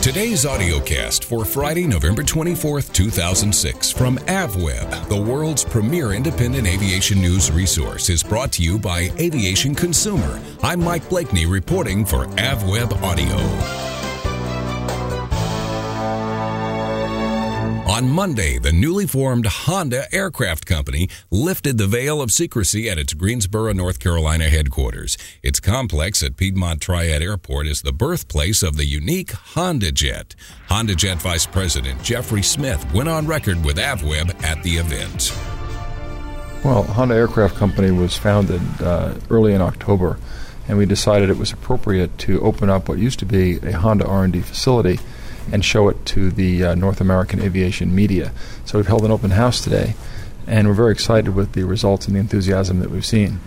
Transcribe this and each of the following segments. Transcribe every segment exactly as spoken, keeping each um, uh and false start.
Today's audiocast for Friday, November twenty-fourth, two thousand six from AvWeb, the world's premier independent aviation news resource, is brought to you by Aviation Consumer. I'm Mike Blakeney reporting for AvWeb Audio. On Monday, the newly formed Honda Aircraft Company lifted the veil of secrecy at its Greensboro, North Carolina headquarters. Its complex at Piedmont Triad Airport is the birthplace of the unique HondaJet. HondaJet Vice President Jeffrey Smith went on record with AvWeb at the event. Well, Honda Aircraft Company was founded uh, early in October, and we decided it was appropriate to open up what used to be a Honda R and D facility and show it to the uh, North American aviation media. So we've held an open house today, and we're very excited with the results and the enthusiasm that we've seen.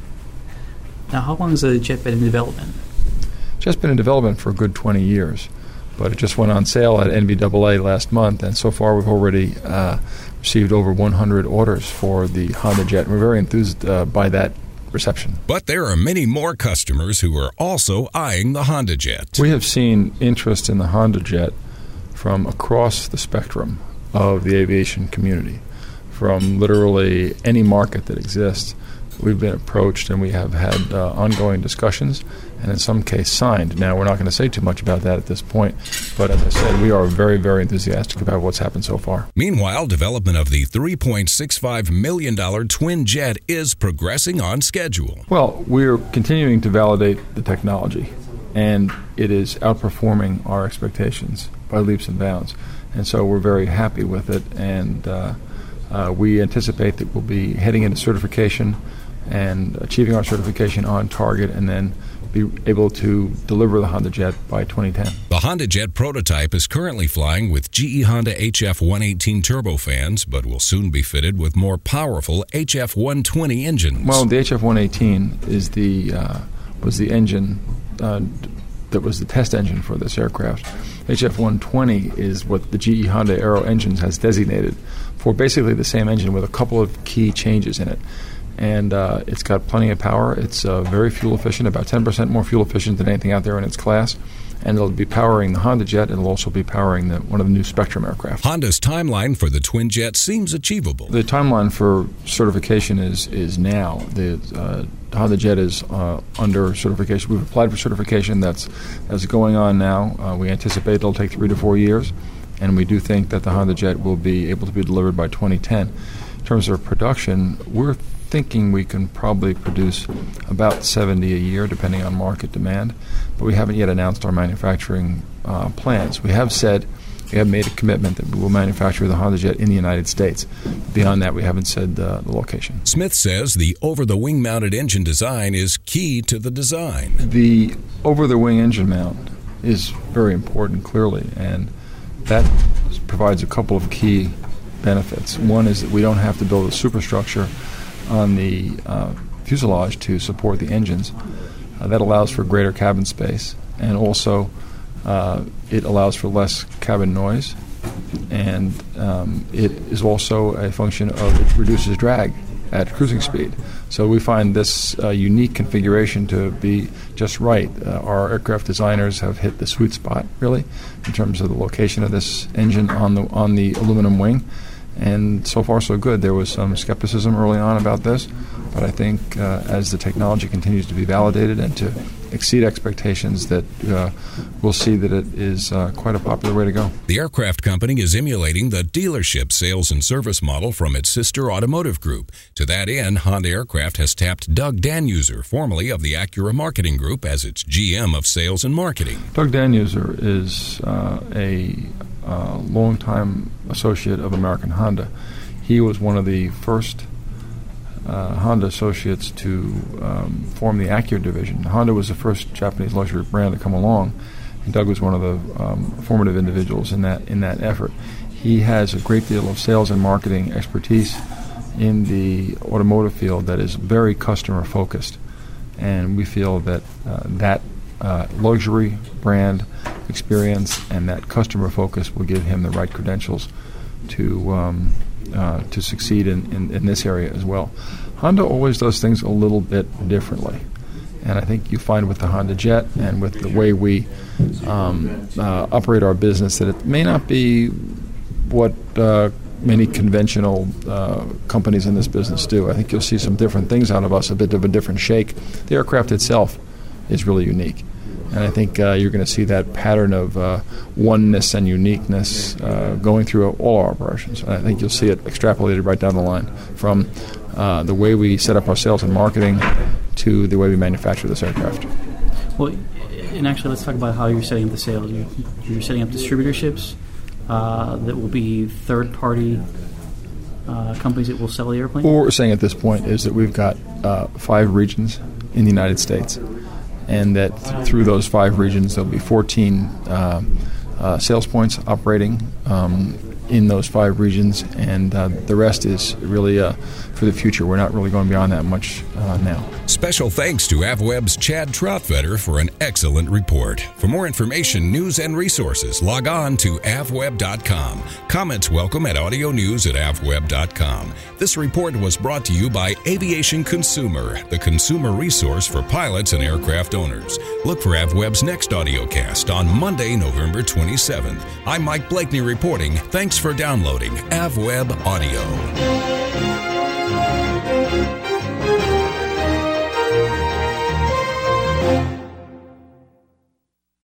Now, how long has the jet been in development? Just been in development for a good twenty years, but it just went on sale at N B A A last month, and so far we've already uh, received over one hundred orders for the HondaJet. We're very enthused uh, by that reception. But there are many more customers who are also eyeing the HondaJet. We have seen interest in the HondaJet from across the spectrum of the aviation community, from literally any market that exists. We've been approached and we have had uh, ongoing discussions and in some case signed. Now, we're not going to say too much about that at this point, but as I said, we are very, very enthusiastic about what's happened so far. Meanwhile, development of the three point six five million dollars twin jet is progressing on schedule. Well, we're continuing to validate the technology, and it is outperforming our expectations by leaps and bounds. And so we're very happy with it, and uh, uh, we anticipate that we'll be heading into certification and achieving our certification on target, and then be able to deliver the HondaJet by twenty ten. The HondaJet prototype is currently flying with G E Honda H F one eighteen turbofans, but will soon be fitted with more powerful H F one twenty engines. Well, the H F one eighteen is the uh, was the engine uh, that was the test engine for this aircraft. H F one twenty is what the G E Honda Aero Engines has designated for basically the same engine with a couple of key changes in it. And uh, it's got plenty of power. It's uh, very fuel efficient, about ten percent more fuel efficient than anything out there in its class. And it'll be powering the HondaJet, and it'll also be powering the, one of the new Spectrum aircraft. Honda's timeline for the twin jet seems achievable. The timeline for certification is is now. The uh, HondaJet is uh, under certification. We've applied for certification. That's that's going on now. Uh, we anticipate it'll take three to four years, and we do think that the HondaJet will be able to be delivered by twenty ten. In terms of production, we're thinking we can probably produce about seventy a year, depending on market demand, but we haven't yet announced our manufacturing uh, plans. We have said, we have made a commitment that we will manufacture the HondaJet in the United States. Beyond that, we haven't said uh, the location. Smith says the over-the-wing mounted engine design is key to the design. The over-the-wing engine mount is very important, clearly, and that provides a couple of key benefits. One is that we don't have to build a superstructure on the uh, fuselage to support the engines. Uh, that allows for greater cabin space, and also uh, it allows for less cabin noise, and um, it is also a function of it reduces drag at cruising speed. So we find this uh, unique configuration to be just right. Uh, our aircraft designers have hit the sweet spot, really, in terms of the location of this engine on the on the aluminum wing. And so far, so good. There was some skepticism early on about this, but I think uh, as the technology continues to be validated and to exceed expectations, that uh, we'll see that it is uh, quite a popular way to go. The aircraft company is emulating the dealership sales and service model from its sister automotive group. To that end, Honda Aircraft has tapped Doug Danuser, formerly of the Acura Marketing Group, as its G M of sales and marketing. Doug Danuser is uh, a uh, longtime associate of American Honda. He was one of the first Uh, Honda associates to um, form the Acura division. Honda was the first Japanese luxury brand to come along, and Doug was one of the um, formative individuals in that in that effort. He has a great deal of sales and marketing expertise in the automotive field that is very customer focused, and we feel that uh, that uh, luxury brand experience and that customer focus will give him the right credentials to um, Uh, to succeed in, in, in this area as well. Honda always does things a little bit differently, And I think you find with the Honda Jet and with the way we um, uh, operate our business that it may not be what uh, many conventional uh, companies in this business do. I think you'll see some different things out of us, a bit of a different shake. The aircraft itself is really unique. And I think uh, you're going to see that pattern of uh, oneness and uniqueness uh, going through all our operations. And I think you'll see it extrapolated right down the line from uh, the way we set up our sales and marketing to the way we manufacture this aircraft. Well, and actually, let's talk about how you're setting up the sales. You're, you're setting up distributorships uh, that will be third-party uh, companies that will sell the airplane? What we're saying at this point is that we've got uh, five regions in the United States, and that th- through those five regions there'll be fourteen uh, uh, sales points operating um, in those five regions, and uh, the rest is really uh, for the future. We're not really going beyond that much uh, now. Special thanks to AvWeb's Chad Troutvetter for an excellent report. For more information, news, and resources, log on to avweb dot com. Comments welcome at audio news at avweb dot com. This report was brought to you by Aviation Consumer, the consumer resource for pilots and aircraft owners. Look for AvWeb's next audiocast on Monday, November twenty-seventh. I'm Mike Blakeney reporting. Thanks for downloading AvWeb Audio.